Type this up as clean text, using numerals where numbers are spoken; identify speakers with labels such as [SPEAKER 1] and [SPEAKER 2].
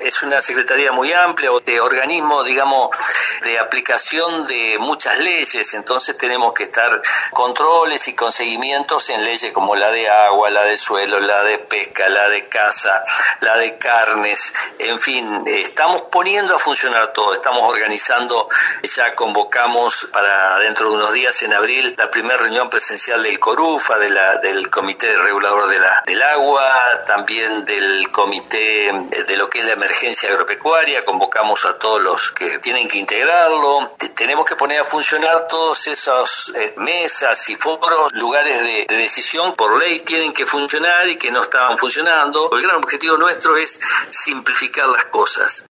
[SPEAKER 1] es una secretaría muy amplia, o de organismo, digamos, de aplicación de muchas leyes, entonces tenemos que estar controles y con seguimientos en leyes como la de agua, la de suelo, la de pesca, la de caza, la de carnes, en fin, estamos poniendo a funcionar todo, estamos organizando, ya convocamos para dentro de unos días, en abril, la primera reunión presencial del CORUFA, del Comité Regulador del Agua, también del Comité de lo que es la emergencia agropecuaria, convocamos a todos los que tienen que integrarlo, tenemos que poner a funcionar todos esos mesas y foros, lugares de decisión, por ley tienen que funcionar y que no estaban funcionando. El gran objetivo nuestro es simplificar las cosas.